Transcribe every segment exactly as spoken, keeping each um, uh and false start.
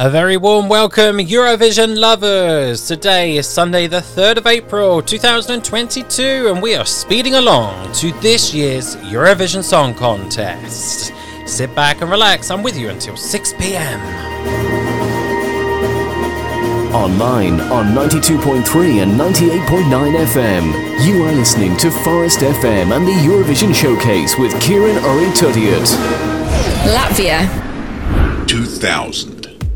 A very warm welcome, Eurovision lovers! Today is Sunday the third of April two thousand twenty-two and we are speeding along to this year's Eurovision Song Contest. Sit back and relax, I'm with you until six p.m. Online on ninety-two point three and ninety-eight point nine F M, you are listening to Forest F M and the Eurovision Showcase with Kieran Uri-Tuttiut. Latvia two thousand.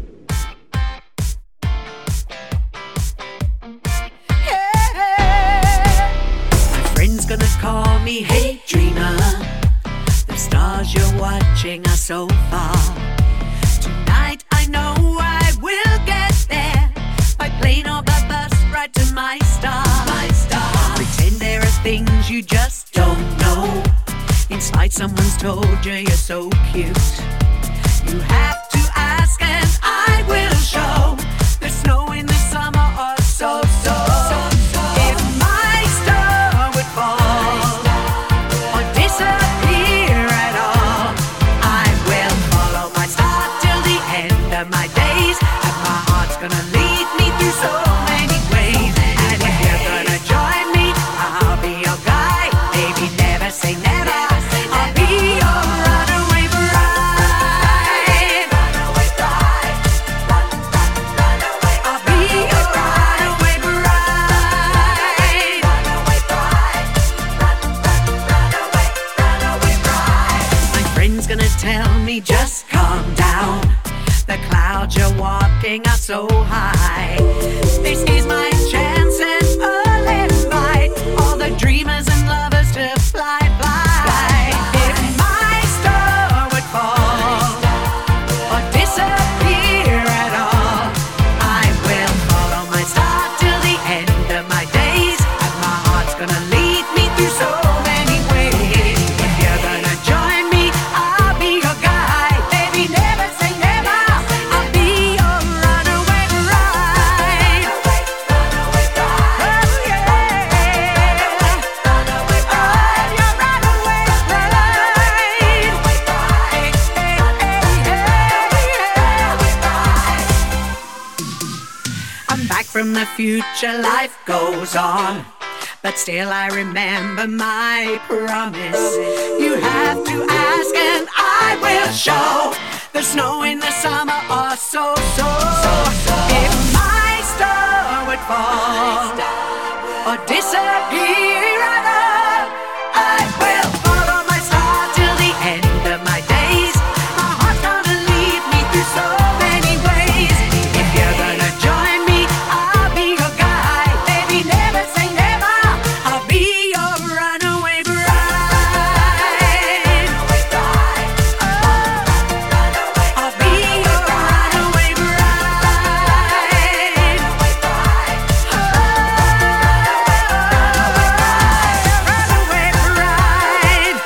Gonna call me Hey Dreamer. The stars you're watching are so far. Tonight I know I will get there by plane or by bus right to my star. My star. Pretend there are things you just don't know. Inside someone's told you you're so cute. You have to ask and I will show. There's snow in the summer or so so. so, so. If my star would fall or disappear at all, I will follow my star till the end of my days, and my heart's gonna lead me through so many ways. And if you're gonna join me, I'll be your guy. Baby, never say never. I'll be your runaway bride. Runaway bride. Run, run, runaway. I'll be your runaway bride. Runaway bride. Run, run, runaway, runaway bride. My friend's gonna tell me just calm down. The clouds you're walking are so high. This is my chance and I'll invite all the dreamers and lovers to fly, fly. If my star would fall or disappear at all, I will follow my star till the end of my days, and my heart's gonna lead me through so many ways. If you're gonna join me, I'll be your guy. Baby, never say never. I'll be your runaway bride. Runaway bride. Oh yeah. Runaway bride. I'm your runaway bride. Hey, hey, hey, hey. I'm back from the future, life goes on, but still I remember my promise. You have to ask and I will show. The snow in the summer or so, so, so, so. If my star would fall or disappear at all, I will follow my star till the end of my days. My heart's gonna lead me through so many ways. If you're gonna join me, I'll be your guy. Baby, never say never. I'll be your runaway bride. Oh, I'll be your runaway bride. Oh, runaway bride.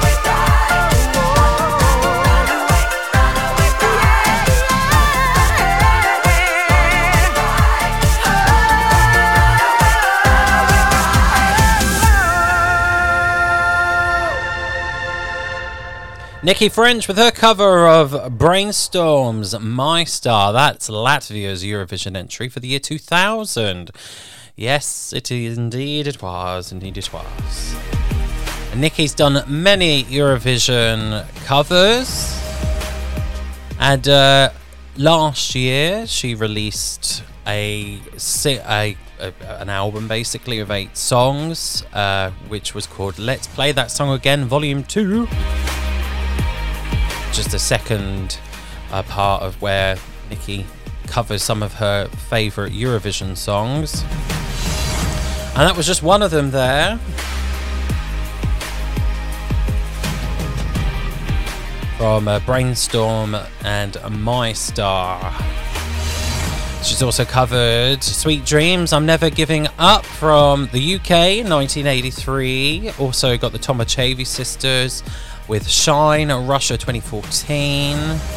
Nikki French with her cover of Brainstorm's My Star. That's Latvia's Eurovision entry for the year two thousand. Yes, it is indeed it was. Indeed it was. And Nikki's done many Eurovision covers. And uh, last year she released a, si- a, a an album basically of eight songs, uh, which was called Let's Play That Song Again Volume two. Just a second uh, part of where Nikki covers some of her favourite Eurovision songs. And that was just one of them there. From uh, Brainstorm and My Star. She's also covered Sweet Dreams, I'm Never Giving Up from the U K, nineteen eighty-three. Also got the Tomachevi sisters with Shine, Russia twenty fourteen.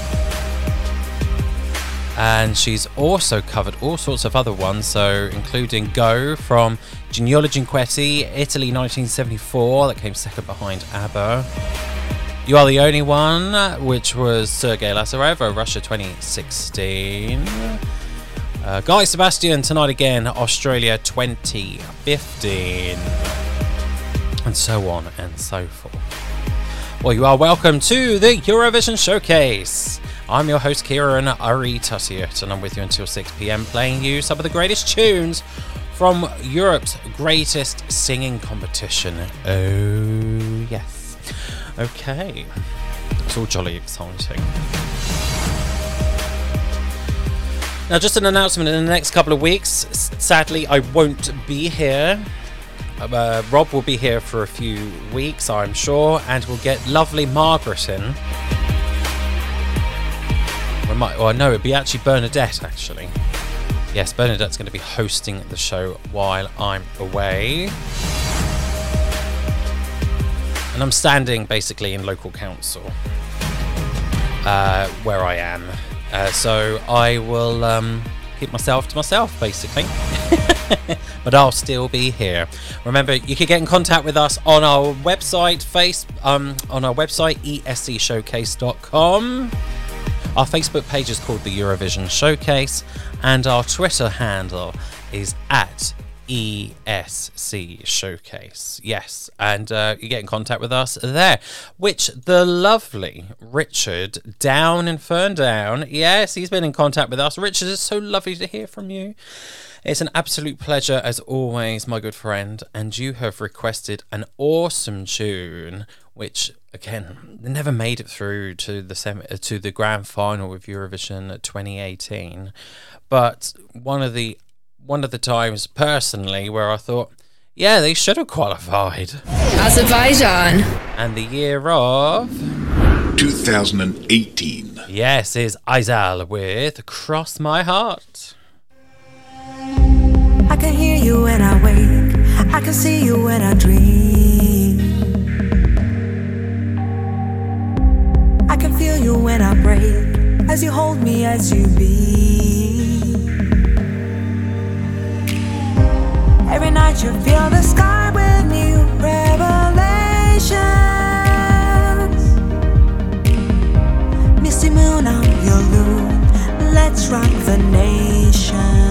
And she's also covered all sorts of other ones, so including Go from Gignola Cinquetti, Italy nineteen seventy-four, that came second behind ABBA. You Are the Only One, which was Sergei Lazarev, Russia twenty sixteen. Uh, Guy Sebastian, Tonight Again, Australia twenty fifteen. And so on and so forth. Well, you are welcome to the Eurovision Showcase. I'm your host, Kieran Ari Tuttiot, and I'm with you until six p.m. playing you some of the greatest tunes from Europe's greatest singing competition. Oh, yes. Okay. It's all jolly exciting. Now, just an announcement, in the next couple of weeks, sadly, I won't be here. Uh, Rob will be here for a few weeks, I'm sure, and we'll get lovely Margaret in. We might, well, no, it'd be actually Bernadette, actually. Yes, Bernadette's going to be hosting the show while I'm away. And I'm standing basically in local council uh, where I am. Uh, so I will um, keep myself to myself, basically. But I'll still be here. Remember, you can get in contact with us on our website, face um, on our website, e s c showcase dot com. Our Facebook page is called the Eurovision Showcase, and our Twitter handle is at E S C Showcase. Yes, and uh, you get in contact with us there, which the lovely Richard down in Ferndown, yes, he's been in contact with us. Richard, it's so lovely to hear from you. It's an absolute pleasure as always, my good friend, and you have requested an awesome tune, which again never made it through to the semi- to the grand final of Eurovision twenty eighteen, but one of the one of the times personally where I thought, yeah, they should have qualified. Azerbaijan. And the year of two thousand eighteen. Yes, is Aizal with Cross My Heart. I can hear you when I wake, I can see you when I dream, I can feel you when I break, as you hold me, as you be. Every night you fill the sky with new revelations. Misty moon on your loom, let's rock the nation.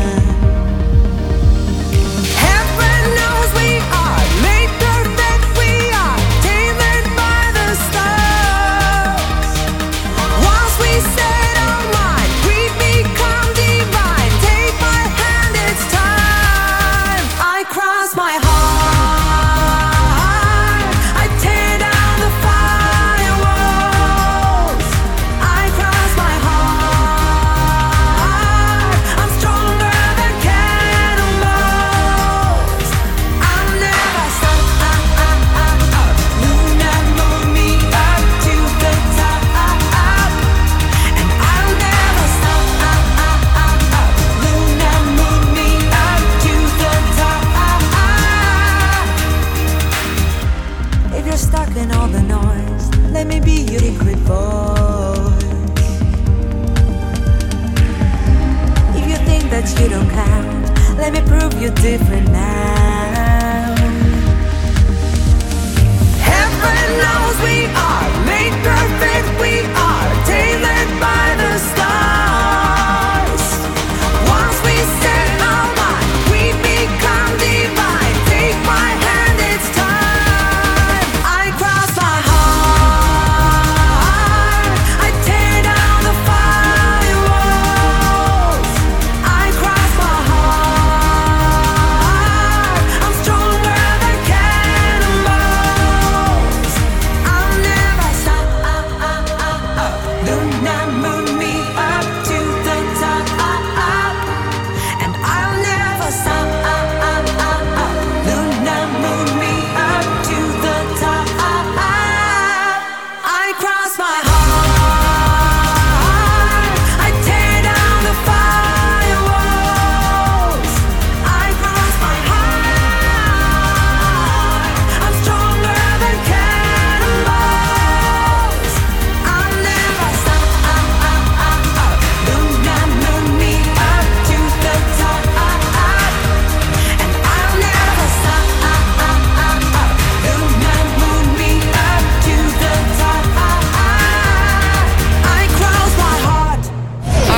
You don't count. Let me prove you're different now. Heaven knows we are made perfect. We are tailored by the stars. Once we set our mind, we become divine. Take my hand, it's time. I cross my heart. I tear down the firewalls. I cross my heart. I'm stronger than cannonballs. I'll never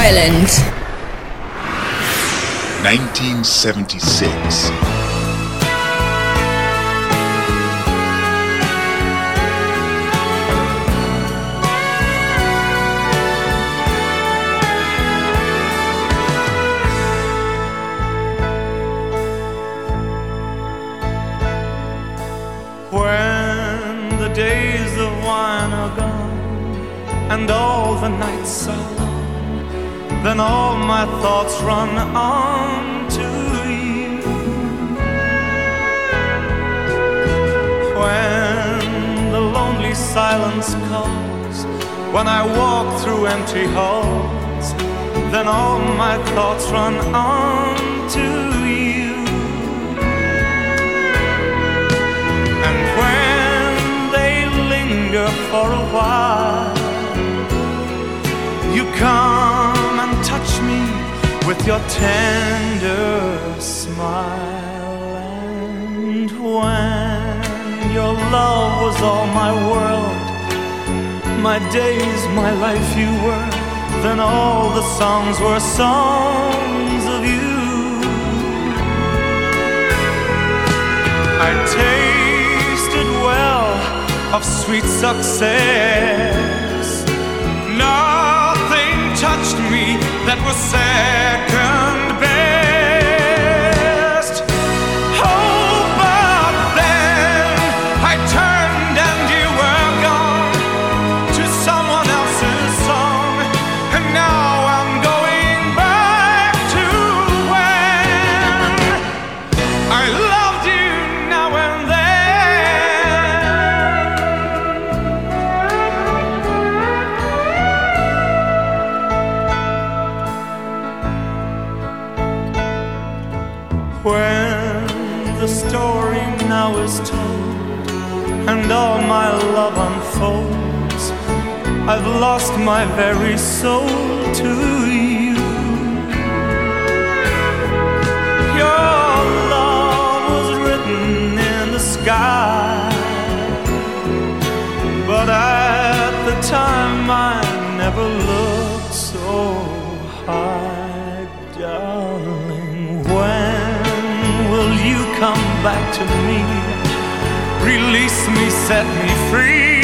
Ireland. nineteen seventy-six. When the days of wine are gone and all the nights are long, then all my thoughts run on to you. When the lonely silence calls, when I walk through empty halls, then all my thoughts run on to you. And when they linger for a while, you come and touch me with your tender smile. And when your love was all my world, my days, my life you were, then all the songs were songs of you. I tasted well of sweet success. Nothing touched me that was second best. Oh, but then I turned and you were gone to someone else's song, and now I'm going back to when I loved you now and then. When the story now is told and all my love unfolds, I've lost my very soul to you. Your love was written in the sky, but at the time I never looked so high, darling. When will you come back to me? Release me, set me free.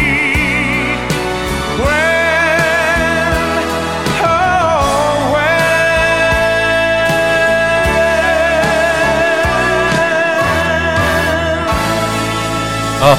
When, oh, when. Oh,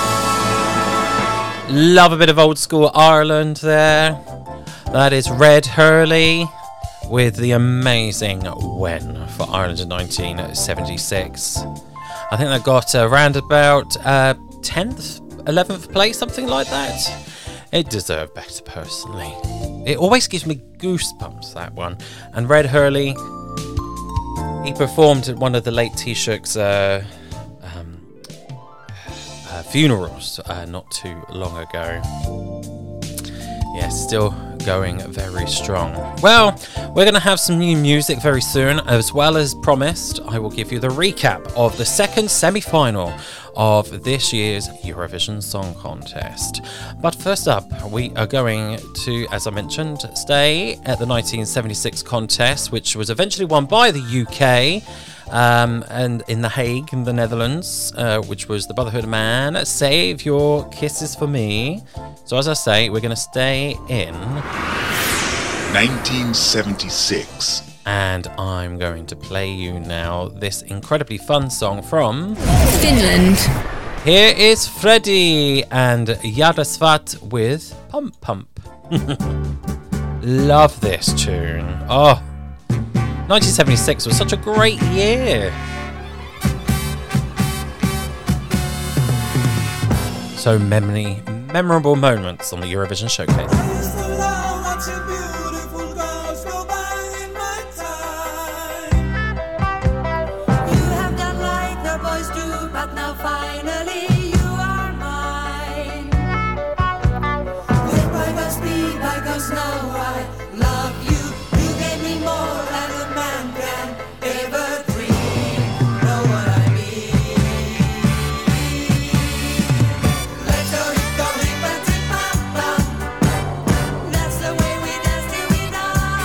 love a bit of old school Ireland there. That is Red Hurley with the amazing When for Ireland in nineteen seventy-six. I think they got around about uh, tenth, eleventh place, something like that. It deserved better, personally. It always gives me goosebumps, that one. And Red Hurley, he performed at one of the late Taoiseach's uh, um, uh, funerals uh, not too long ago. Yes, still going very strong. Well, we're going to have some new music very soon. As well as promised, I will give you the recap of the second semi-final of this year's Eurovision Song Contest. But first up, we are going to, as I mentioned, stay at the nineteen seventy-six contest, which was eventually won by the U K. Um, and in The Hague, in the Netherlands, uh, which was the Brotherhood of Man, Save Your Kisses for Me. So as I say, we're going to stay in nineteen seventy-six. And I'm going to play you now this incredibly fun song from Finland. Here is Freddie and Yadasvat with Pump Pump. Love this tune. Oh, nineteen seventy-six was such a great year. So many memorable moments on the Eurovision Showcase. That's the way we dance till we die.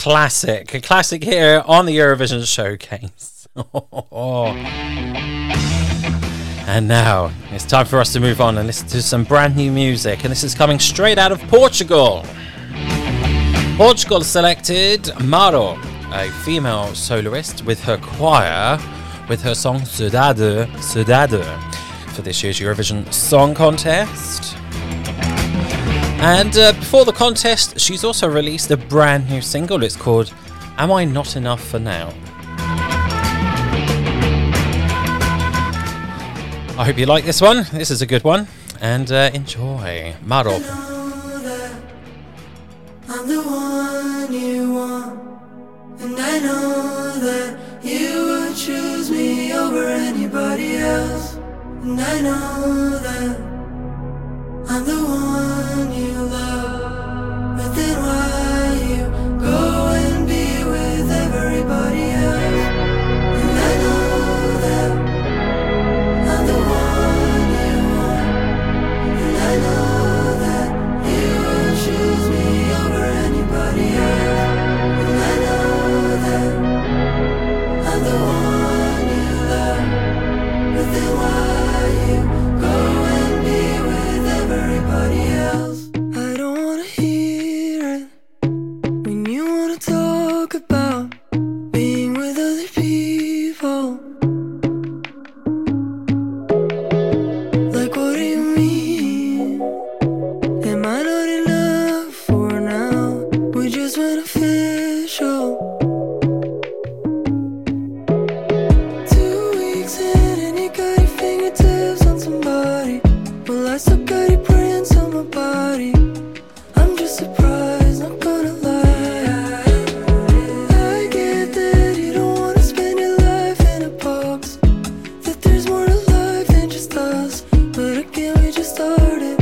classic. A classic here on the Eurovision Showcase. And now it's time for us to move on and listen to some brand new music. And this is coming straight out of Portugal. Portugal selected Maro, a female soloist, with her choir, with her song Cidade, Cidade, for this year's Eurovision Song Contest. And uh, before the contest, she's also released a brand new single. It's called Am I Not Enough For Now? I hope you like this one. This is a good one. And uh, enjoy. Maro. I'm the one you want, and I know that you would choose me over anybody else. And I know that I'm the one you love, but then why you go and be with everybody else? And I know that I'm the one you want, and I know that you would choose me over anybody else. And I know that I'm the one you love, but then why you go and be with everybody else? I don't wanna hear it when you wanna talk about being with other people. Like, what do you mean? Am I not enough for now? We just went official. Two weeks in and you got your fingertips on somebody. Well, I still got your prints on my body. I'm just surprised, not gonna lie. I get that you don't wanna spend your life in a box, that there's more to life than just us, but again we just started.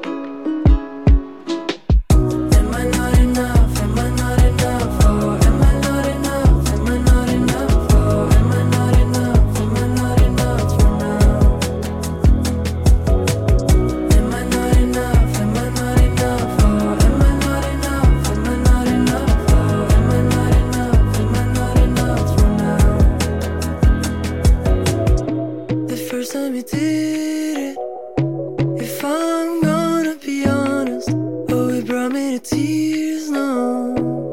Am I not enough? Am I not enough? Oh, am I not enough? Am I not enough? Oh, am I not enough? Am I not enough for now? Am I not enough? Am I not enough? Oh, am I not enough? Am I not enough? Oh, am I not enough? Am I not enough for now? The first time you did it, if I'm gonna be honest, oh, it brought me to tears now.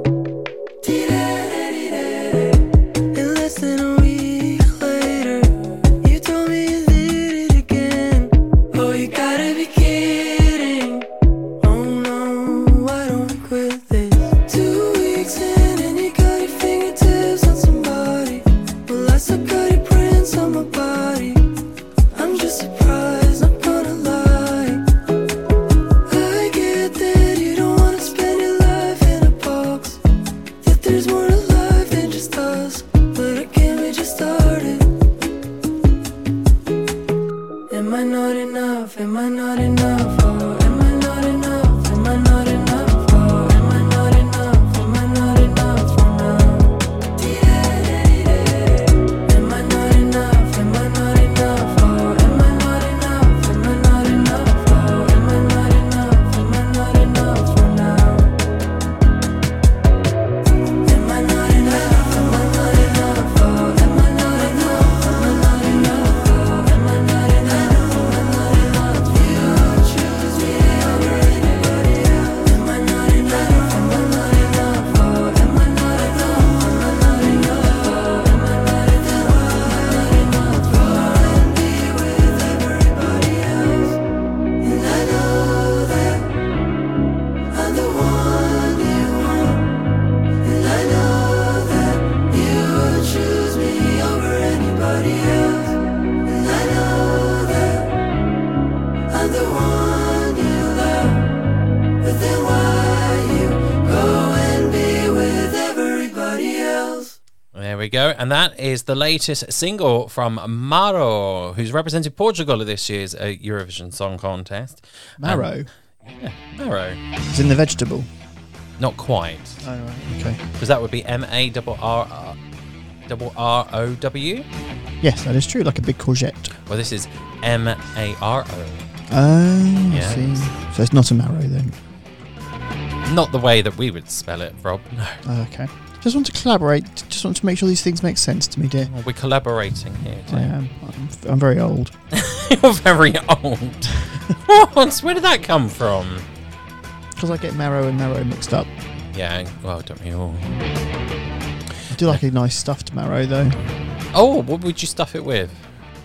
And less than a week later, you told me you did it again. Oh, you gotta be kidding. Oh no, I don't quit this. Two weeks in and you got your fingertips on somebody. Well, I still got your prints on my body. I'm just surprised, not gonna lie. I get that you don't wanna spend your life in a box, that there's more to life than just us, but again we just started. Am I not enough? Am I not enough? Oh, am I not enough? Am I not enough? Oh, am I not enough? Am I not enough for now? Am I not enough? Am I not enough? Oh, am I not enough? Am I not enough? Oh, am I not enough? Am I not enough for now? Am I not enough? Am I not enough? Oh, am I not enough? Am I not enough? Oh, am I not enough? Am I not enough? You choose me over anybody else. Am I not enough? Am I not enough? Oh, am I not enough? Am I not enough? Oh, am I not enough? Am I not enough? Go and be with everybody else. And I know that I'm the one you want, and I know that you would choose me over anybody else. And I know that I'm the one you love, but then why you go and be with everybody else? There we go. And that is the latest single from Maro, who's represented Portugal at this year's uh, Eurovision Song Contest. Marrow. Yeah, Maro. It's in the vegetable. Not quite, Oh, right. Okay. because that would be M A R R double R O W. Yes, that is true. Like a big courgette. Well, this is M A R O. Oh, I Yes. see. So it's not a marrow then. Not the way that we would spell it, Rob. No. Oh, okay. Just want to collaborate. Just want to make sure these things make sense to me, dear. Well, we're collaborating here. I am. I'm, I'm very old. You're very old. What? Where did that come from? Because I get marrow and marrow mixed up. Yeah, well, don't we all? I do like a nice stuffed marrow, though. Oh, what would you stuff it with?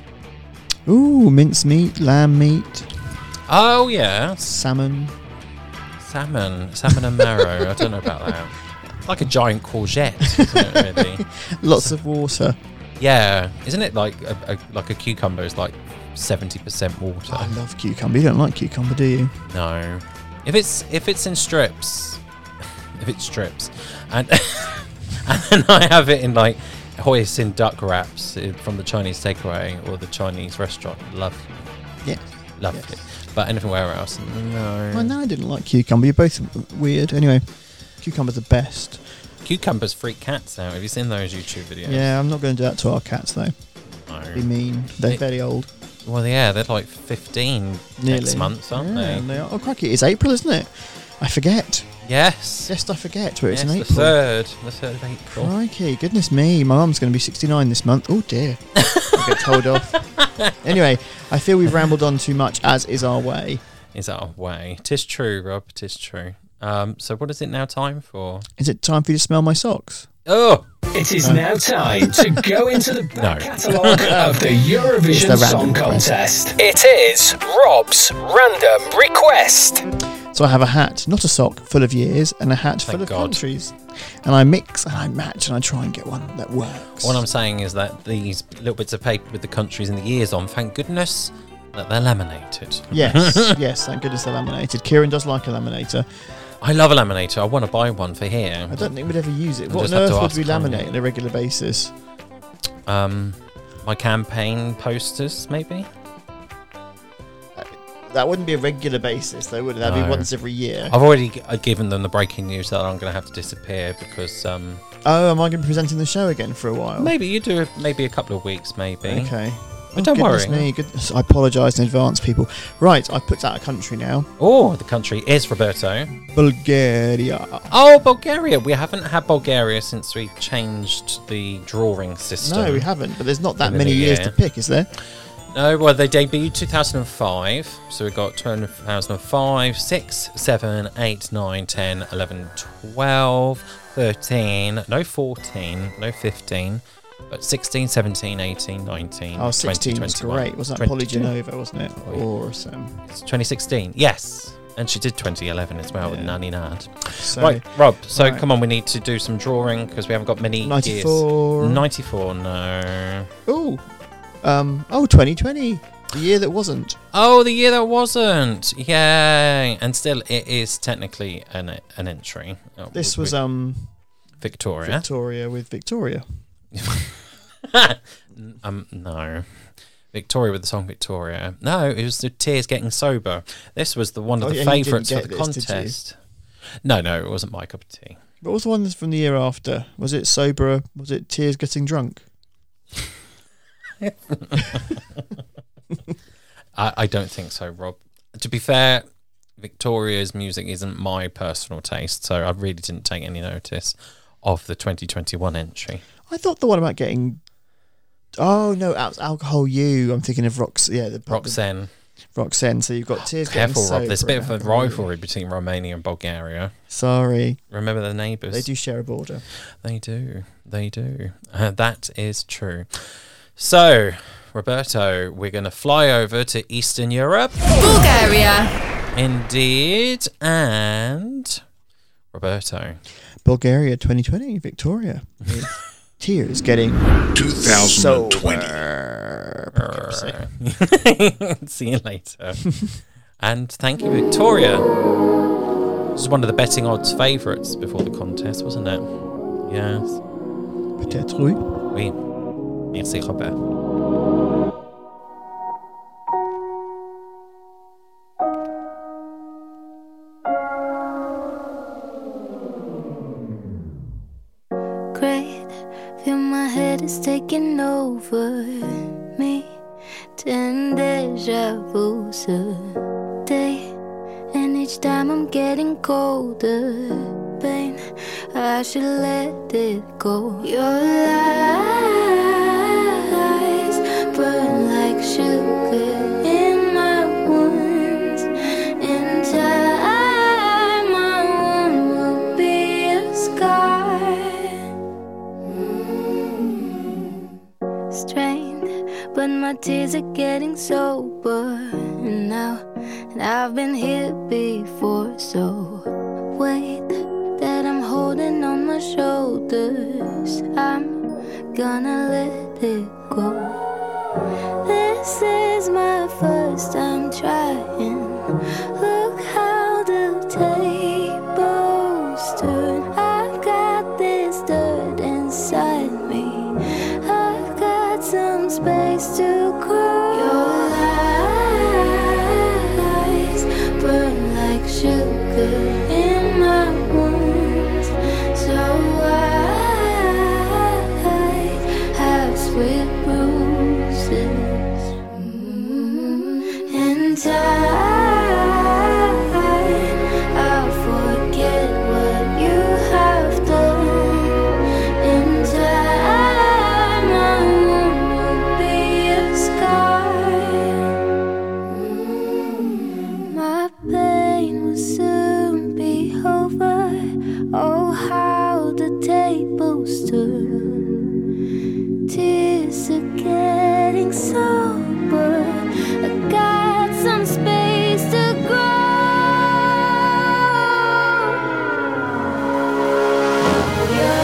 Ooh, mincemeat, lamb meat, Oh, yeah. salmon. Salmon. Salmon and marrow. I don't know about that. Like a giant courgette, isn't it, really? Lots of water. Yeah. Isn't it like a, a, like a cucumber is like seventy percent water? I love cucumber. You don't like cucumber, do you? No. If it's if it's in strips, if it's strips, and and then I have it in like hoisin duck wraps from the Chinese takeaway or the Chinese restaurant. Lovely. Yeah. Lovely. Yes. But anywhere else, no. Well, no, I didn't like cucumber. You're both weird. Anyway, cucumber's the best. Cucumbers freak cats out. Have you seen those YouTube videos? Yeah, I'm not going to do that to our cats, though. No. Be mean. They're They- very old. Well, yeah, they're like fifteen Nearly. next month, aren't Yeah, they? and they are. Oh, crikey. It's April, isn't it? I forget. Yes. Yes, I forget where it's yes, in the April. third. The third of April. Crikey, goodness me. My mum's going to be sixty-nine this month. Oh, dear. I'll get told off. Anyway, I feel we've rambled on too much, as is our way. Is our way. Tis true, Rob. Tis true. Um, so what is it now time for? Is it time for you to smell my socks? Oh! It is now time to go into the back No. catalogue of the Eurovision the random Song request. Contest. It is Rob's Random Request. So I have a hat, not a sock, full of years, and a hat Thank full of God. countries. And I mix and I match and I try and get one that works. What I'm saying is that these little bits of paper with the countries and the years on, thank goodness that they're laminated. Yes, yes, thank goodness they're laminated. Kieran does like a laminator. I love a laminator. I want to buy one for here. I don't think we'd ever use it. I'll What just on have to earth would ask we Tanya. laminate on a regular basis? Um, my campaign posters, maybe? That wouldn't be a regular basis, though, would it? That'd No. be once every year. I've already g- uh, given them the breaking news that I'm going to have to disappear because um, Oh, am I going to be presenting the show again for a while? maybe you do it, maybe a couple of weeks, maybe. Okay. But don't goodness worry. Me, goodness, I apologise in advance, people. Right, I've put out a country now. Oh, the country is Roberto. Bulgaria. Oh, Bulgaria. We haven't had Bulgaria since we changed the drawing system. No, we haven't, but there's not that In the many new years year. to pick, is there? No, well, they debuted two thousand five, so we got two thousand five, six, seven, eight, nine, ten, eleven, twelve, thirteen, no fourteen, no fifteen, but sixteen, seventeen, eighteen, nineteen, Oh, twenty, sixteen was twenty-one, great. Wasn't that twenty-two. Polygenova, wasn't it? Awesome. It's twenty sixteen, yes. And she did twenty eleven as well with Yeah. Nanny Nad. So, Right, Rob, so right. come on, we need to do some drawing because we haven't got many ninety-four. years. ninety-four, no. Oh, um, oh, twenty twenty. The year that wasn't. Oh, the year that wasn't. Yay. And still, it is technically an an entry. Oh, This with was um Victoria. Victoria with Victoria. um, no. Victoria with the song Victoria. No, it was the Tears Getting Sober. This was the one of Oh, the yeah, you didn't favourites for get the this, did you? contest. No, no, it wasn't my cup of tea. What was the one that's from the year after? Was it Sober? Was it Tears Getting Drunk? I, I don't think so, Rob. To be fair, Victoria's music isn't my personal taste, so I really didn't take any notice of the twenty twenty-one entry. I thought the one about getting. Oh no, Al- Alcohol You. I'm thinking of Rox. Yeah, the Roxanne. Roxanne. So you've got Tears Careful, Getting Rob. There's a bit of Sober a and Alcohol You. rivalry between Romania and Bulgaria. Sorry, Remember the neighbours? they do share a border. They do. They do. Uh, that is true. So, Roberto, we're going to fly over to Eastern Europe. Bulgaria. Indeed. And Roberto. Bulgaria twenty twenty, Victoria. Tears Getting twenty twenty. Sober. See you later. And thank you, Victoria. This was one of the betting odds favourites before the contest, wasn't it? Yes. Peut-être oui. Oui. Merci, Robert. Great, feel my head is taking over me. Ten deja vu, day. Any each time I'm getting colder. Pain, I should let it go. Your lies burn like sugar in my wounds. In time, my wound will be a scar. Strained, but my tears are getting sober now. And I've been here before, so wait. That I'm holding on my shoulders, I'm gonna let it go. This is my first time trying. Look how the tables turn. I've got this dirt inside me. I've got some space to grow. Your eyes burn like sugar in my wounds. So I have sweet bruises. In time, I'll forget what you have done. In time, my wound will be a scar. My pain will soon be over. Oh, how the tables turn. Tears are getting sober. I got some space to grow. Your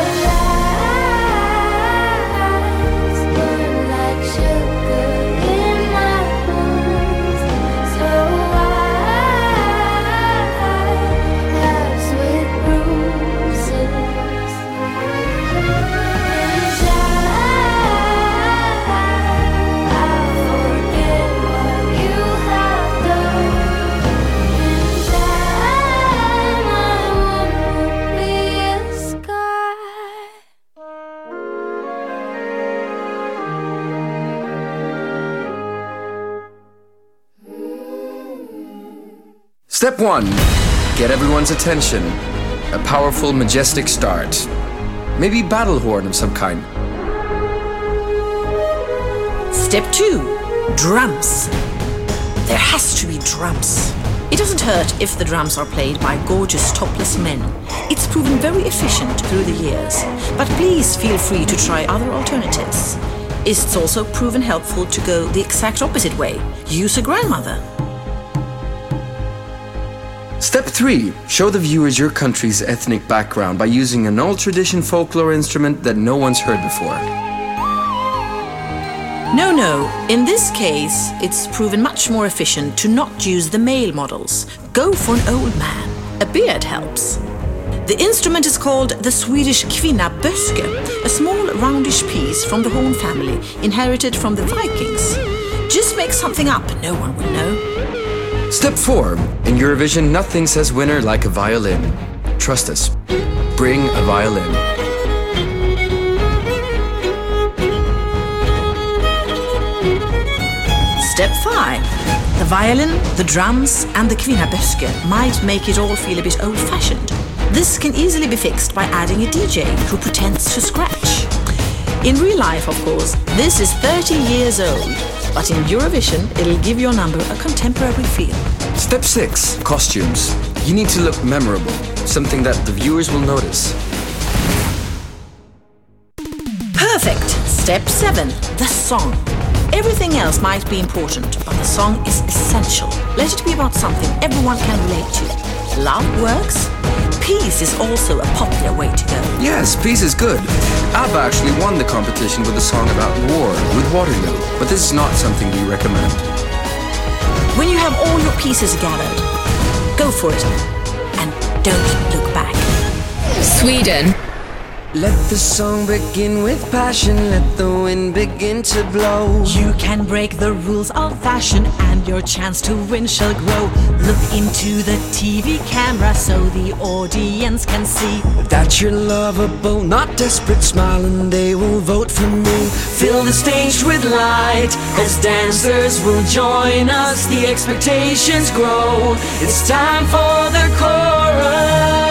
lies burn like sugar in my wounds. So I have sweet bruises. Step one. Get everyone's attention. A powerful, majestic start. Maybe battle horn of some kind. Step two. Drums. There has to be drums. It doesn't hurt if the drums are played by gorgeous topless men. It's proven very efficient through the years. But please feel free to try other alternatives. It's also proven helpful to go the exact opposite way. Use a grandmother. Step three. Show the viewers your country's ethnic background by using an old tradition folklore instrument that no one's heard before. No, no. In this case, it's proven much more efficient to not use the male models. Go for an old man. A beard helps. The instrument is called the Swedish kvinnaböske, a small roundish piece from the horn family, inherited from the Vikings. Just make something up, no one will know. Step four. In Eurovision, nothing says winner like a violin. Trust us. Bring a violin. Step five. The violin, the drums and the kvinnaböske might make it all feel a bit old-fashioned. This can easily be fixed by adding a D J who pretends to scratch. In real life, of course, this is thirty years old, but in Eurovision, it'll give your number a contemporary feel. Step six. Costumes. You need to look memorable, something that the viewers will notice. Perfect! Step seven. The song. Everything else might be important, but the song is essential. Let it be about something everyone can relate to. Love works. Peace is also a popular way to go. Yes, peace is good. ABBA actually won the competition with a song about war with Waterloo, but this is not something we recommend. When you have all your pieces gathered, go for it and don't look back. Sweden. Let the song begin with passion, let the wind begin to blow. You can break the rules of fashion and your chance to win shall grow. Look into the T V camera so the audience can see that you're lovable, not desperate, smile and they will vote for me. Fill the stage with light as dancers will join us. The expectations grow, it's time for the chorus.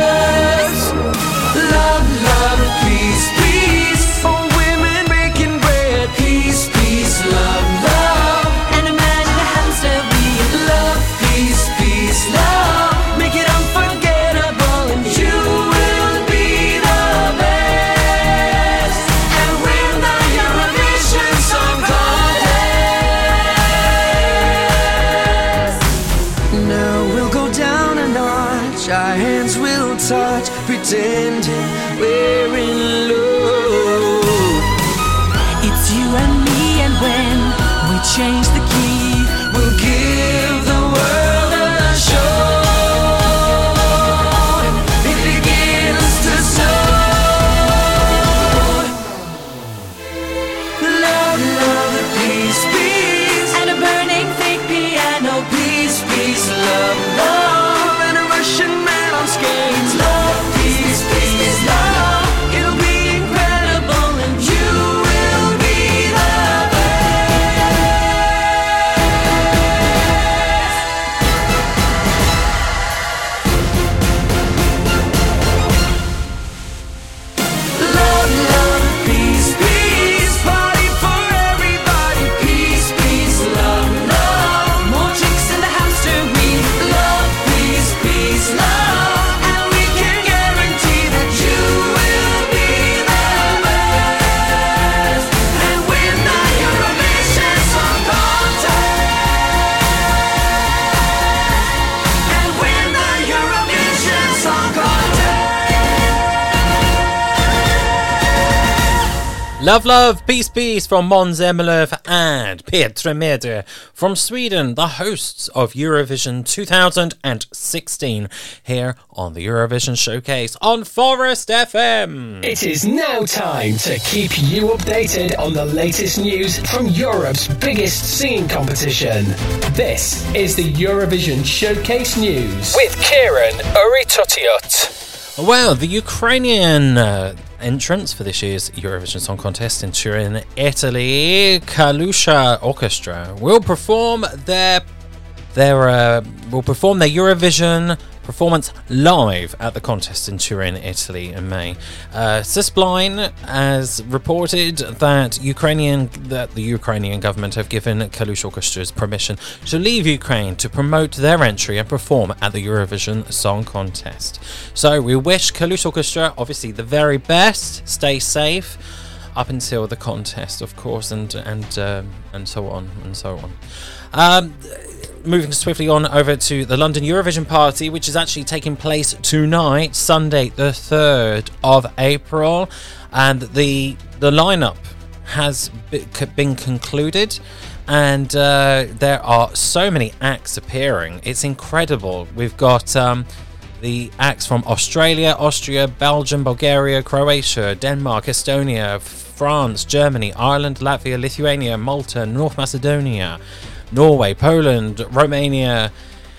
Love, love, peace, peace. All women baking bread. Peace, peace, love, love. And a man in a hamster wheel. Love, peace, peace, love. Make it unforgettable and you will be the best. And win the Eurovision Song Contest. Now we'll go down a notch. Our hands will touch, pretending we're in love. It's you and me, and when we change the key, we'll give the world a show. It begins to soar. Love, love, peace, peace. And a burning fake piano. Peace, peace, love, love. And a Russian man on skates. Love, peace, peace, love. It'll be incredible and you will be the best. Love, love, peace, peace. Party for everybody. Peace, peace, love, love. More chicks in the hamster wheel. Love, peace, peace, love. And we can guarantee that you will be the best. And win the Eurovision Song Contest. And win the Eurovision Song Contest. Love, love, peace, peace from Måns Zelmerlöw and Petra Mede from Sweden, the hosts of Eurovision two thousand sixteen, here on the Eurovision Showcase on Forest F M. It is now time to keep you updated on the latest news from Europe's biggest singing competition. This is the Eurovision Showcase News with Kieran Uritotiot. Well, the Ukrainian uh, entrants for this year's Eurovision Song Contest in Turin, Italy, Kalusha Orchestra, will perform their their uh, will perform their Eurovision performance live at the contest in Turin, Italy, in May. Uh, Cisbline has reported that Ukrainian that the Ukrainian government have given Kalush Orchestra's permission to leave Ukraine to promote their entry and perform at the Eurovision Song Contest. So we wish Kalush Orchestra obviously the very best. Stay safe up until the contest, of course, and and uh, and so on and so on. Um, Moving swiftly on over to the London Eurovision Party, which is actually taking place tonight, Sunday the third of April, and the the lineup has been concluded, and uh, there are so many acts appearing. It's incredible. We've got um, the acts from Australia, Austria, Belgium, Bulgaria, Croatia, Denmark, Estonia, France, Germany, Ireland, Latvia, Lithuania, Malta, North Macedonia, Norway, Poland, Romania,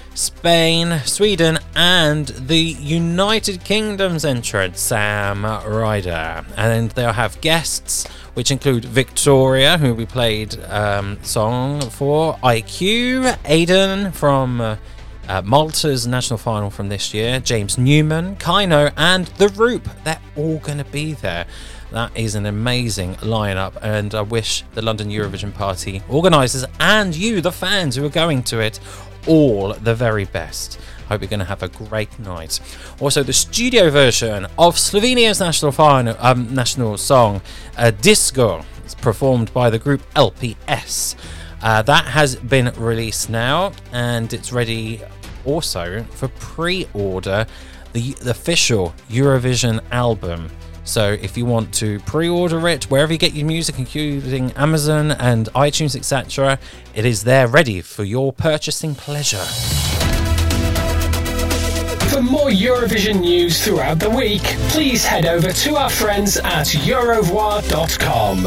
Spain, Sweden, and the United Kingdom's entrant, Sam Ryder. And they'll have guests, which include Victoria, who we played um, song for, I Q, Aiden from uh, uh, Malta's national final from this year, James Newman, Kaino, and The Roop. They're all going to be there. That is an amazing lineup, and I wish the London Eurovision Party organisers and you, the fans who are going to it, all the very best. Hope you're going to have a great night. Also, the studio version of Slovenia's national final, um, national song, uh, Disco, is performed by the group L P S. Uh, that has been released now, and it's ready also for pre-order the, the official Eurovision album. So if you want to pre-order it, wherever you get your music, including Amazon and iTunes, et cetera, it is there ready for your purchasing pleasure. For more Eurovision news throughout the week, please head over to our friends at eurovoix dot com.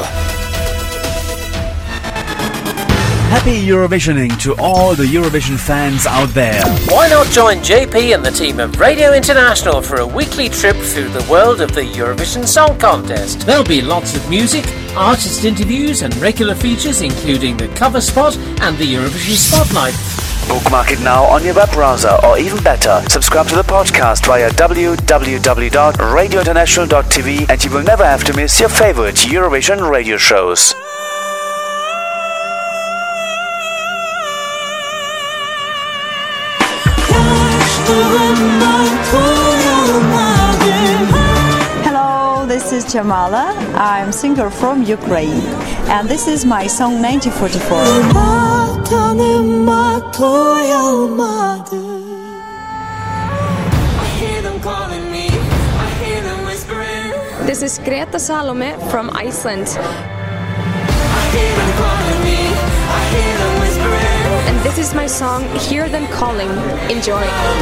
Happy Eurovisioning to all the Eurovision fans out there. Why not join J P and the team of Radio International for a weekly trip through the world of the Eurovision Song Contest? There'll be lots of music, artist interviews and regular features including the cover spot and the Eurovision Spotlight. Bookmark it now on your web browser, or even better, subscribe to the podcast via w w w dot radio international dot t v and you will never have to miss your favorite Eurovision radio shows. Hello, this is Jamala. I'm a singer from Ukraine, and this is my song nineteen forty-four. This is Greta Salome from Iceland. And this is my song, Hear Them Calling. Enjoy.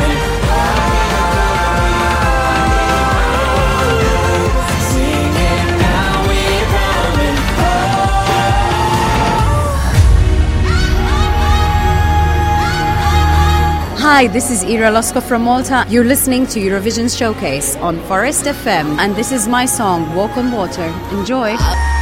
Hi, this is Ira Losko from Malta. You're listening to Eurovision Showcase on Forest F M, and this is my song, Walk on Water. Enjoy.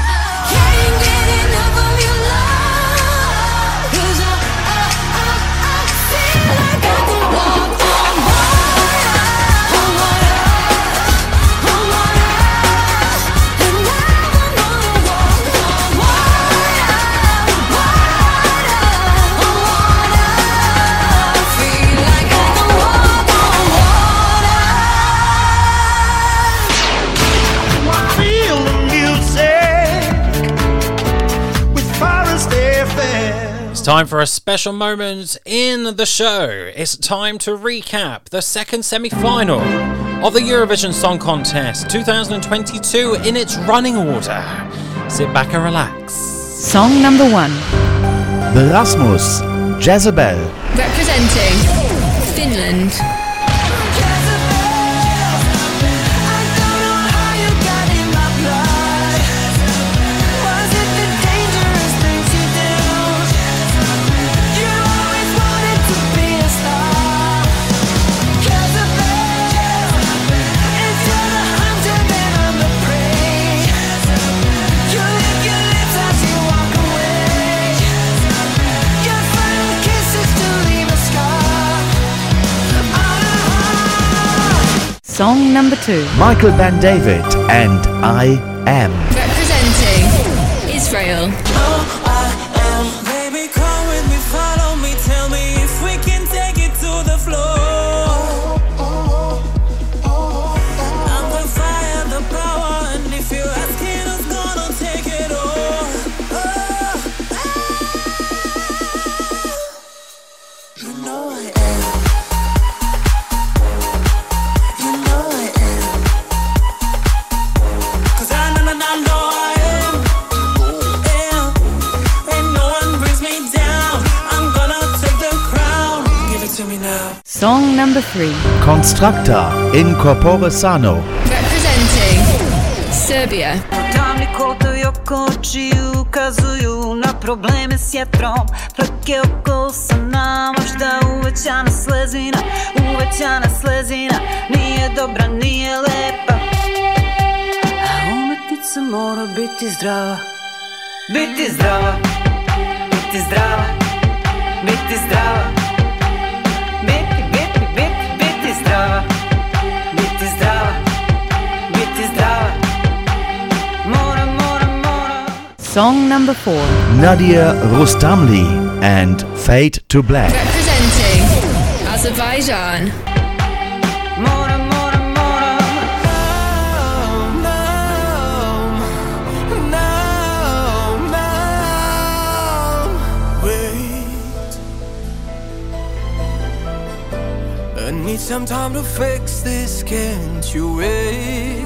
Time for a special moment in the show. It's time to recap the second semi-final of the Eurovision Song Contest twenty twenty-two in its running order. Sit back and relax. Song number one. Rasmus, Jezebel. Representing Finland. Song number two. Michael Ben David and I Am. Representing Israel. Oh, I am. Baby, come with me, follow me, tell me if we can take it to the floor. I'm the fire, the power, and if you're asking who's gonna take it all. You know I am. Song number three. Constructor, In Corpore Sano. Representing Serbia. Tamni kotovi oko oči ukazuju na probleme s jetrom. Fleke oko sa nama, možda uvećana slezina, uvećana slezina, nije dobra, nije lepa. A umetnica mora biti zdrava, biti zdrava, biti zdrava, biti zdrava. Biti, biti, biti, biti zdrava, biti zdrava, biti zdrava. Mora, mora, mora. Song number four. Nadia Rustamli and Fade to Black. Representing Azerbaijan. Mora, mora, mora. No, no, no. Wait. I need some time to fix this, can't you wait?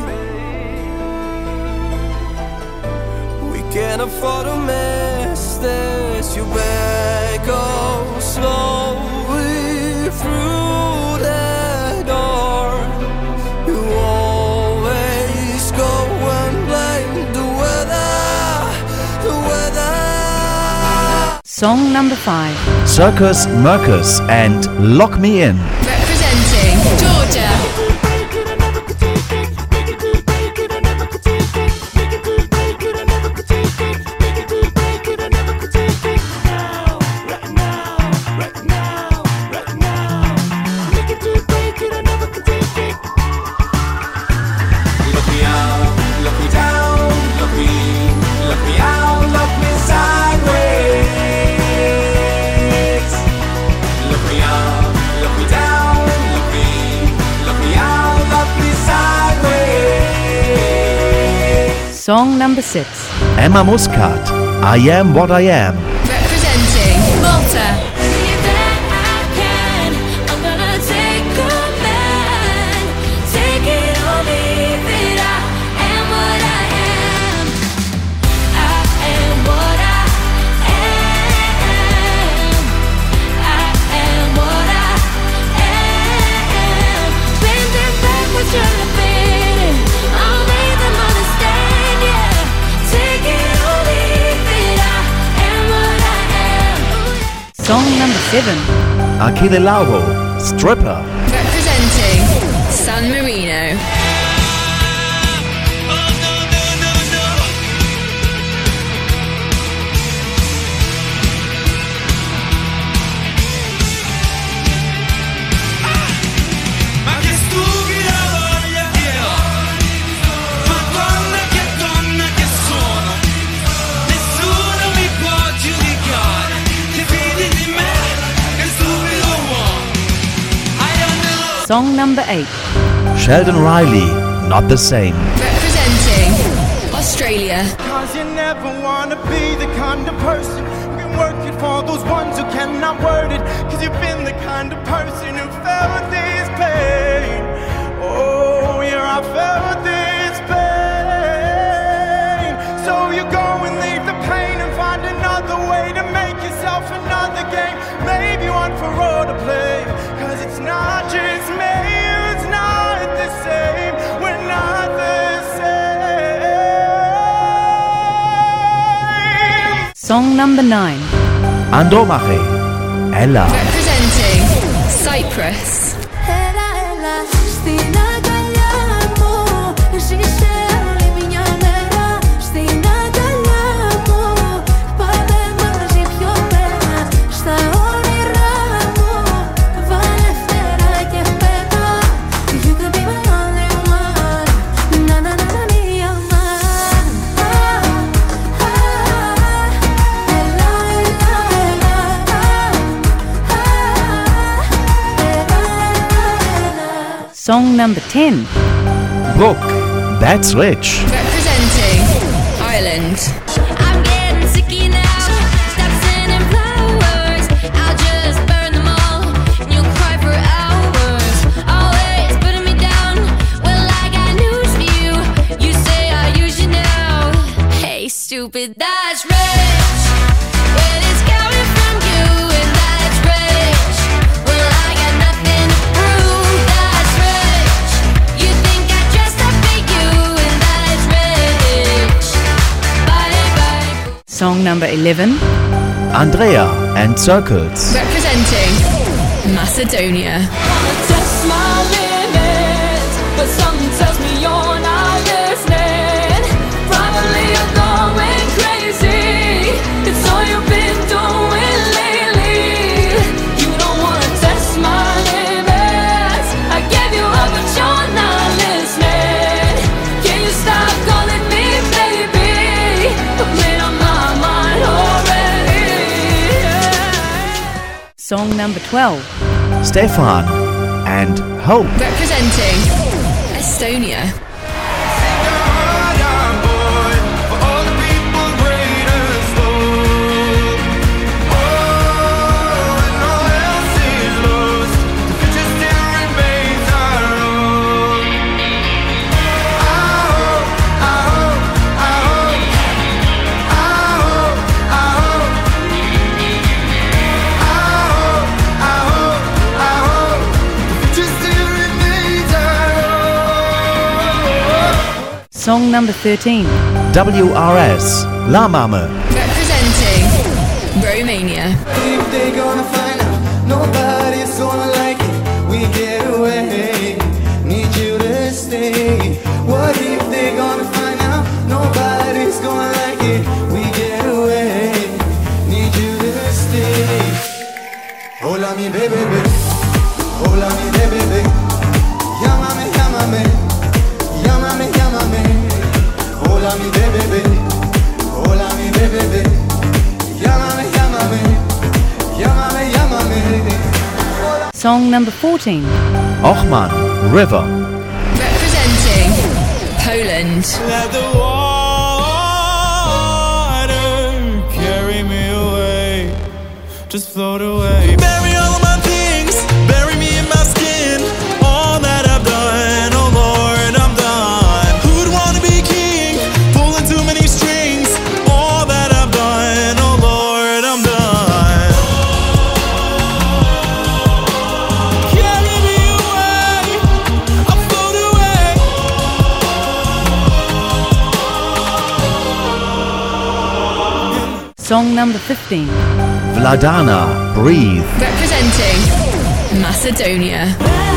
We can't afford a mess, there's your bag, go slowly through that door. Song number five. Circus Mercus and Lock Me In. Representing Georgia. Song number six. Emma Muscat, I Am What I Am. Representing Malta. Song number seven. Achille Lauro, Stripper. Representing San Marino. Song number eight. Sheldon Riley, Not the Same. Representing Australia. Cause you never wanna be the kind of person who can work it for those ones who cannot word it. Cause you've been the kind of person who felt this pain. Oh yeah, I felt this pain. So you go and leave the pain and find another way to make yourself another game. Maybe one for all to play. Cause it's not just me, it's not the same. We're not the same. Song number nine. Andomache, Ella. Representing Cyprus. Song number ten. Brooke, That's Rich. Representing Ireland. I'm getting sicky now. Stop sending flowers. I'll just burn them all. And you'll cry for hours. Always putting me down. Well, I got news for you. You say I use you now. Hey, stupid, that's rich. When it's coming from you, and that's rich. Well, I got nothing to prove. That's rich. You think I dressed up for you, and that's rich. Bye bye. Song number eleven. Andrea and Circles. Representing Macedonia. Test my limits, but something tells me you're not listening. Probably you're going crazy. It's all you've been doing lately. You don't wanna test my limits. I gave you up, but you're not listening. Can you stop calling me baby? I've made up my mind already. Song number twelve. Stefan and Hope. Representing Estonia. Song number thirteen. W R S, La Mame. Representing Romania. If they gonna find out, nobody's gonna like it. We get away, need you to stay. What if they gonna find out, nobody's gonna like it. We get away, need you to stay. Hola mi bebé, hola mi bebé. Llámame, llámame, llámame, llámame. Hola mi bebé, hola mi bebé. Llámame, llámame, llámame, llámame. Song number fourteen. Ochman, River. Representing Poland. Let the water carry me away, just float away. Bury all of my things, bury me in my skin. All that I've done, oh Lord, I'm done. Who'd wanna be king, pulling too many strings? All that I've done, oh Lord, I'm done. Carry me away, I'll float away. Song number fifteen. Vladana, Breathe. Representing Macedonia.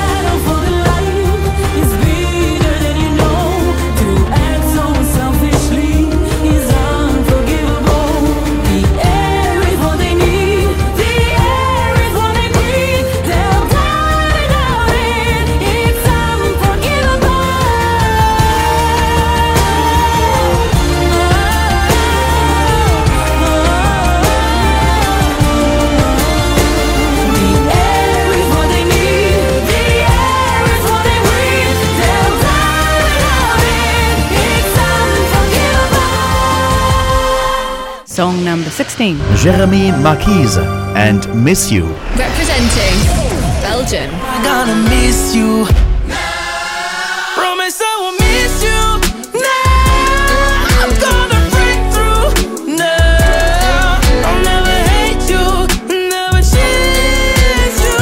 Song number sixteen. Jeremy Marquise and Miss You. Representing Belgium. I'm gonna miss you. Promise I will miss you. Now I'm gonna break through. Now I'll never hate you, never chase you.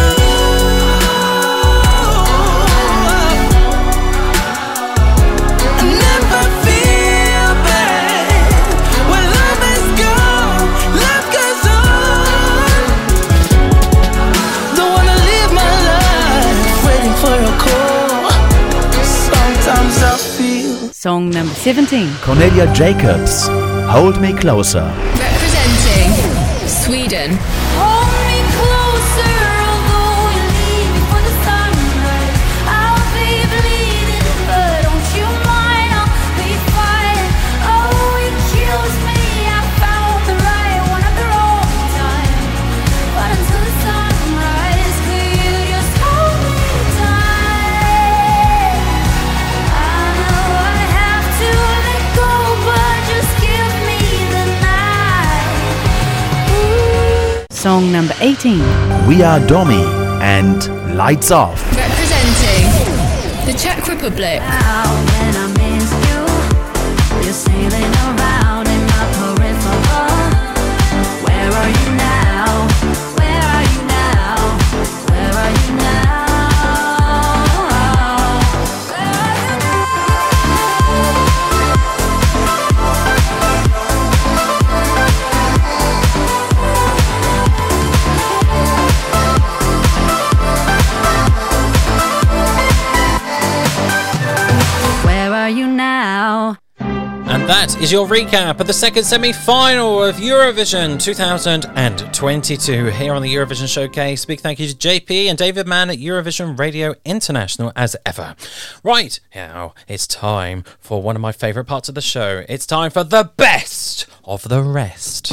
I never feel bad when love is gone, love goes on. Don't wanna live my life waiting for your call. Sometimes I feel. Song number seventeen. Cornelia Jacobs, Hold Me Closer. Representing Sweden. Hold me closer, although you leave me for the sunrise. I'll be bleeding, but don't you mind, I'll be fine. Oh, it kills me, I found the right one at the wrong time. But until the sunrise, could you just hold me tight? I know I have to let go, but just give me the night. Song number eighteen. We Are Domi and Lights Off. Representing the Czech Republic. When I miss you, you're sailing around in my peripheral. Where are you now? Where are you now? Where are you now? Where are you now? And that is your recap of the second semi-final of Eurovision two thousand twenty-two here on the Eurovision Showcase. Big thank you to J P and David Mann at Eurovision Radio International as ever. Right, now it's time for one of my favourite parts of the show. It's time for the best of the rest.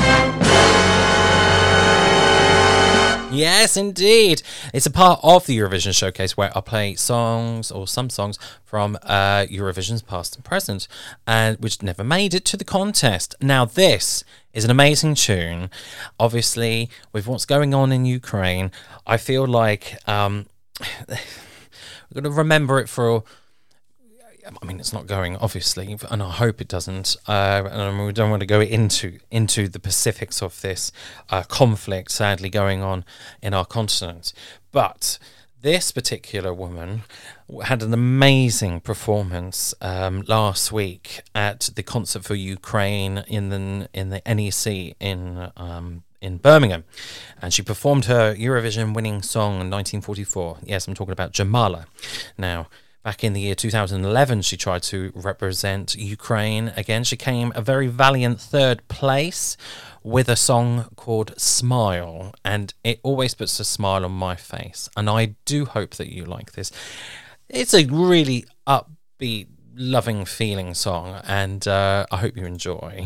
Yes, indeed. It's a part of the Eurovision Showcase where I play songs or some songs from uh, Eurovision's past and present, and which never made it to the contest. Now, this is an amazing tune. Obviously, with what's going on in Ukraine, I feel like um, we're going to remember it for... I mean, it's not going, obviously, and I hope it doesn't. Uh, and we don't want to go into into the specifics of this uh, conflict, sadly, going on in our continent. But this particular woman had an amazing performance um, last week at the Concert for Ukraine in the in the N E C in um, in Birmingham. And she performed her Eurovision winning song in nineteen forty-four. Yes, I'm talking about Jamala. Now, back in the year two thousand eleven, she tried to represent Ukraine again. She came a very valiant third place with a song called Smile, and it always puts a smile on my face. And I do hope that you like this. It's a really upbeat, loving feeling song, and uh, I hope you enjoy.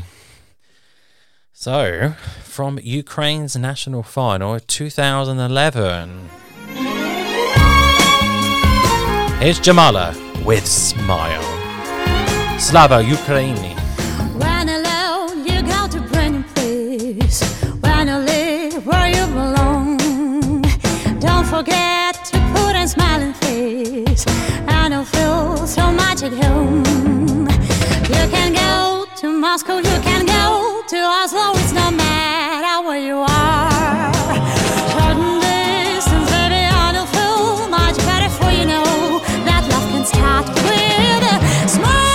So, from Ukraine's national final two thousand eleven, here's Jamala with Smile. Slava Ukraini. When alone, you go to brand new place. When you live where you belong, don't forget to put a smiling face, and you'll feel so much at home. You can go to Moscow, you can go to Oslo, it's no matter where you are. Short distance, baby, and you'll feel much better, for you know that love can start with a smile.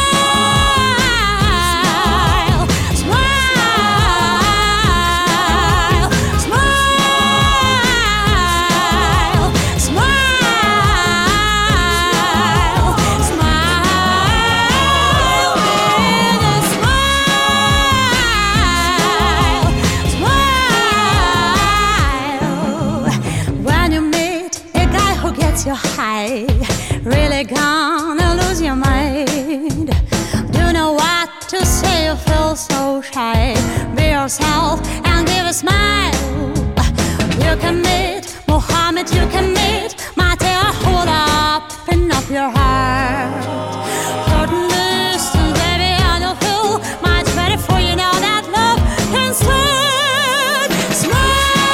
Your high, really gonna lose your mind. Don't know what to say, you feel so shy. Be yourself and give a smile. You can meet Mohammed, you can meet Mateo. Hold up and up your heart. Certain distance, baby, and you'll feel much better, for you know that love can start. Smile.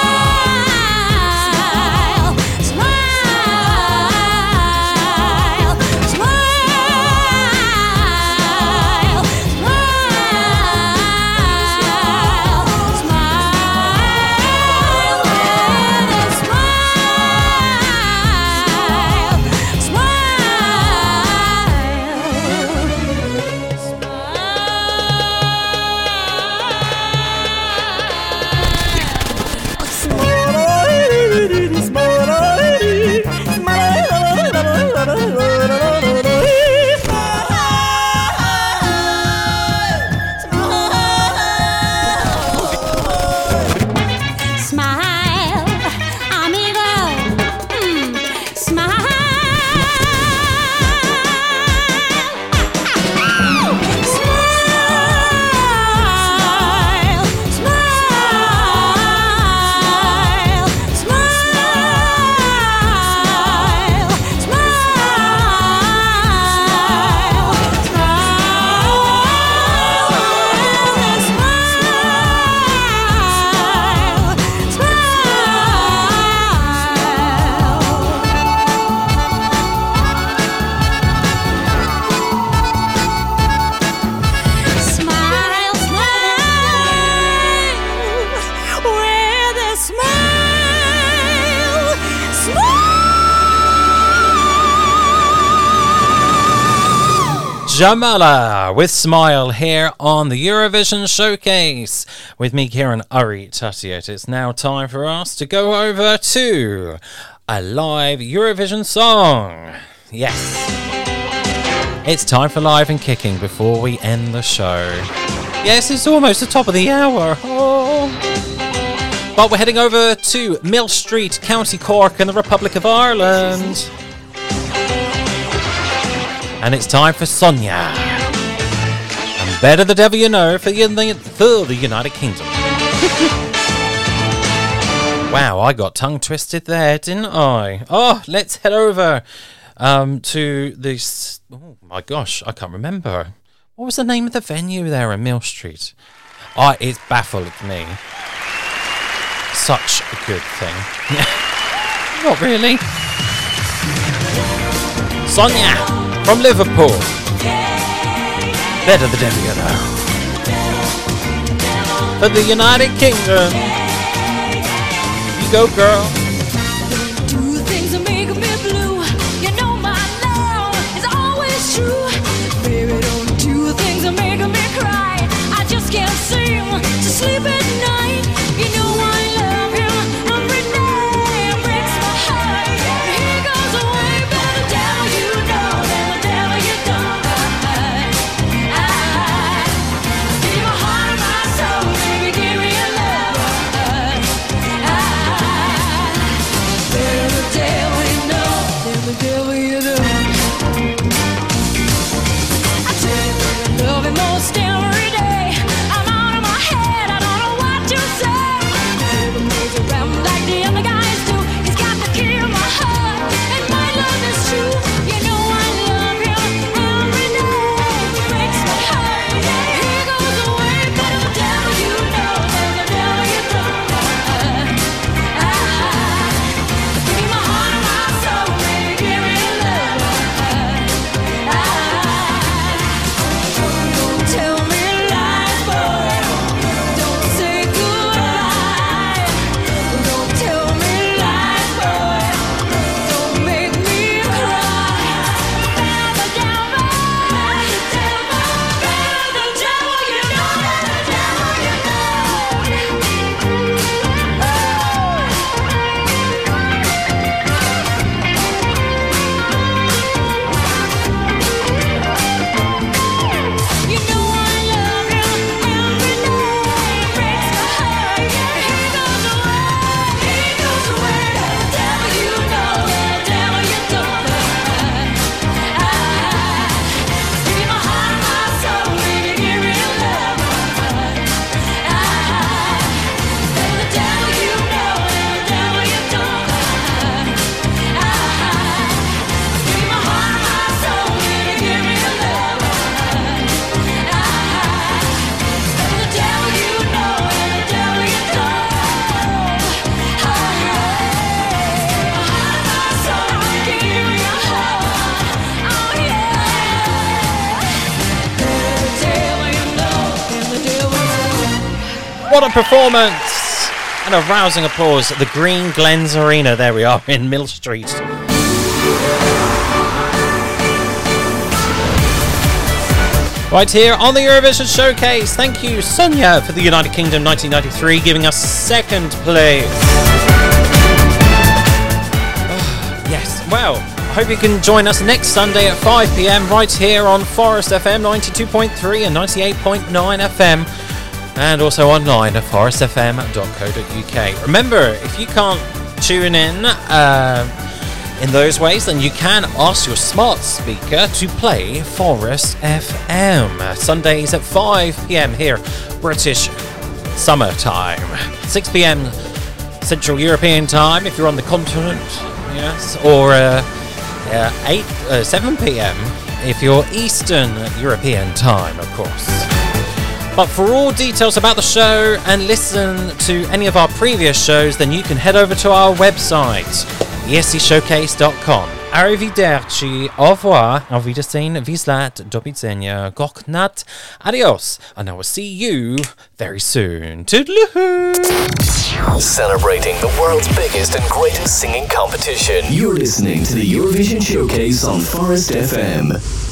Jamala with Smile here on the Eurovision Showcase with me, Kieran Uri Tutiot. It's now time for us to go over to a live Eurovision song. Yes, it's time for Live and Kicking before we end the show. Yes, it's almost the top of the hour. Oh. But we're heading over to Mill Street, County Cork in the Republic of Ireland. And it's time for Sonia. And Better the Devil You Know for the, for the United Kingdom. Wow, I got tongue twisted there, didn't I? Oh, let's head over um, to this... Oh, my gosh, I can't remember. What was the name of the venue there in Mill Street? Oh, it's baffled me. Such a good thing. Not really. Sonia! From Liverpool, Better the Devil You Know. For the United Kingdom, you go, girl. Do things that make me blue. You know my love is always true. Baby, don't do things that make me cry. I just can't seem to sleep at night. You know I What a performance! And a rousing applause at the Green Glens Arena. There we are in Mill Street. Right here on the Eurovision Showcase. Thank you, Sonia, for the United Kingdom nineteen ninety-three, giving us second place. Oh, yes, well, I hope you can join us next Sunday at five p.m. right here on Forest F M ninety-two point three and ninety-eight point nine F M, and also online at forest f m dot co dot u k. Remember, if you can't tune in uh, in those ways, then you can ask your smart speaker to play Forest F M. Sundays at five p.m. here, British summertime. six p.m. Central European time if you're on the continent, yes, or uh, uh, eight, uh, seven p.m. if you're Eastern European time, of course. But for all details about the show and listen to any of our previous shows, then you can head over to our website, e s c showcase dot com. Arrivederci, au revoir, auf Wiedersehen, Wislat, do widzenia, Goknat, adios, and I will see you very soon. Toodaloo! Celebrating the world's biggest and greatest singing competition. You're listening to the Eurovision Showcase on Forest F M.